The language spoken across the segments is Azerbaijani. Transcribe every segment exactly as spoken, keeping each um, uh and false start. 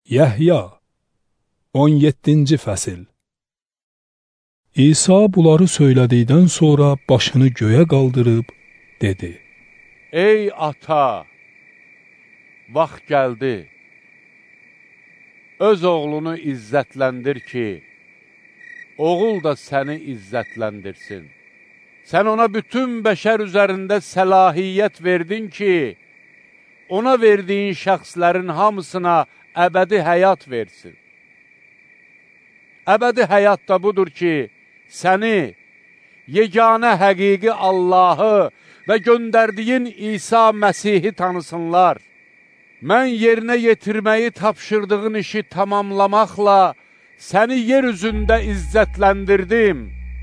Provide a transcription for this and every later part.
Yəhya on yeddinci fəsil. İsa bunları söylədikdən sonra başını göyə qaldırıb dedi: Ey ata, vaxt gəldi. Öz oğlunu izzətləndir ki, oğul da səni izzətləndirsin. Sən ona bütün bəşər üzərində səlahiyyət verdin ki, ona verdiyin şəxslərin hamısına əbədi həyat versin. Əbədi həyat da budur ki, səni, yeganə həqiqi Allahı və göndərdiyin İsa Məsihi tanısınlar. Mən yerinə yetirməyi tapşırdığın işi tamamlamaqla səni yer üzündə izzətləndirdim.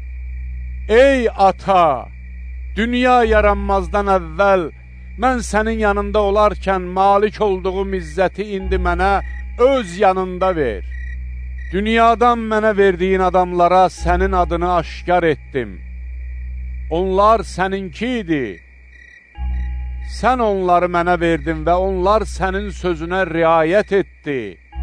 Ey ata, dünya yaranmazdan əvvəl mən sənin yanında olarkən malik olduğum izzəti indi mənə öz yanında ver. Dünyadan mənə verdiyin adamlara sənin adını aşkar etdim. Onlar səninki idi. Sən onları mənə verdin və onlar sənin sözünə riayət etdi.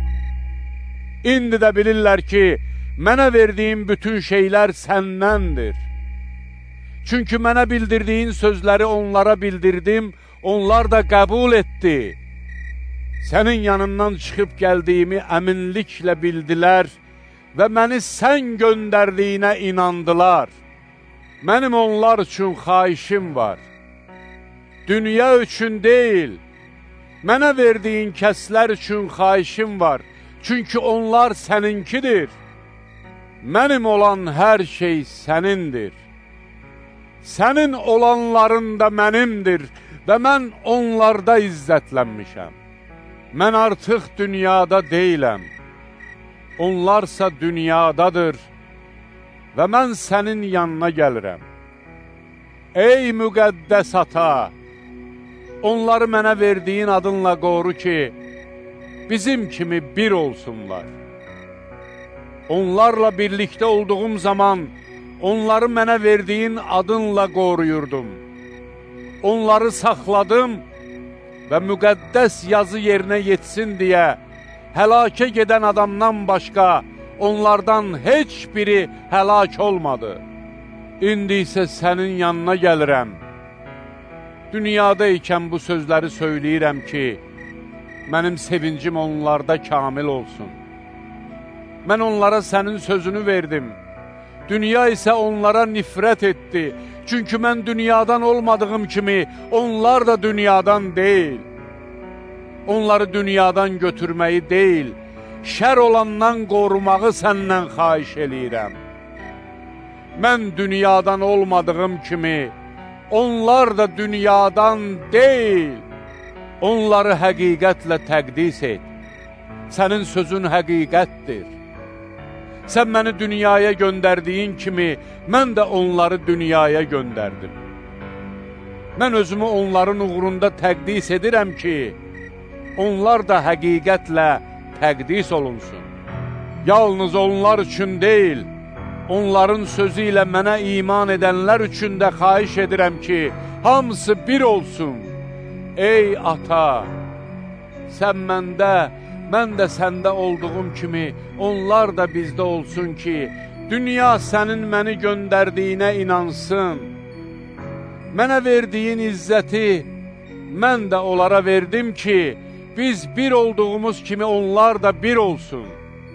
İndi də bilirlər ki, mənə verdiyin bütün şeylər səndəndir. Çünki mənə bildirdiyin sözləri onlara bildirdim, onlar da qəbul etdi. Sənin yanından çıxıb gəldiyimi əminliklə bildilər və məni sən göndərdiyinə inandılar. Mənim onlar üçün xahişim var. Dünya üçün deyil, mənə verdiyin kəslər üçün xahişim var. Çünki onlar səninkidir. Mənim olan hər şey sənindir. Sənin olanların da mənimdir və mən onlarda izzətlənmişəm. Mən artıq dünyada deyiləm, onlarsa dünyadadır və mən sənin yanına gəlirəm. Ey müqəddəs ata, onları mənə verdiyin adınla qoru ki, bizim kimi bir olsunlar. Onlarla birlikdə olduğum zaman, onları mənə verdiyin adınla qoruyurdum. Onları saxladım və müqəddəs yazı yerinə yetsin deyə, həlakə gedən adamdan başqa onlardan heç biri həlak olmadı. İndi isə sənin yanına gəlirəm. Dünyada ikən bu sözləri söyləyirəm ki, mənim sevincim onlarda kamil olsun. Mən onlara sənin sözünü verdim. Dünya isə onlara nifrət etdi. Çünki mən dünyadan olmadığım kimi, onlar da dünyadan deyil. Onları dünyadan götürməyi deyil, şər olandan qorumağı səndən xahiş eləyirəm. Mən dünyadan olmadığım kimi, onlar da dünyadan deyil. Onları həqiqətlə təqdis et. Sənin sözün həqiqətdir. Sən məni dünyaya göndərdiyin kimi, mən də onları dünyaya göndərdim. Mən özümü onların uğrunda təqdis edirəm ki, onlar da həqiqətlə təqdis olunsun. Yalnız onlar üçün deyil, onların sözü ilə mənə iman edənlər üçün də xahiş edirəm ki, hamısı bir olsun. Ey ata, sən məndə, mən də səndə olduğum kimi, onlar da bizdə olsun ki, dünya sənin məni göndərdiyinə inansın. Mənə verdiyin izzəti mən də onlara verdim ki, biz bir olduğumuz kimi onlar da bir olsun.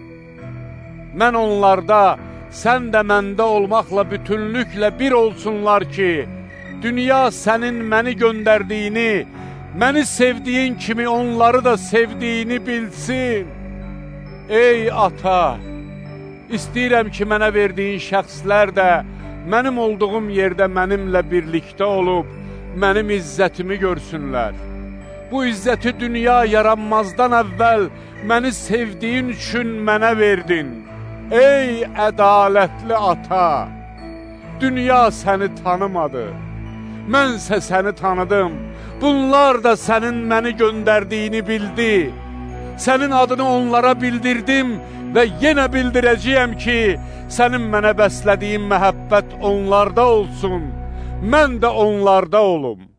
Mən onlarda, sən də məndə olmaqla bütünlüklə bir olsunlar ki, dünya sənin məni göndərdiyini, məni sevdiyin kimi onları da sevdiyini bilsin. Ey ata, istəyirəm ki, mənə verdiyin şəxslər də mənim olduğum yerdə mənimlə birlikdə olub, mənim izzətimi görsünlər. Bu izzəti dünya yaranmazdan əvvəl məni sevdiyin üçün mənə verdin. Ey ədalətli ata, dünya səni tanımadı, mənsə səni tanıdım. Bunlar da sənin məni göndərdiyini bildi. Sənin adını onlara bildirdim və yenə bildirəcəyəm ki, sənin mənə bəslədiyin məhəbbət onlarda olsun, mən də onlarda olum.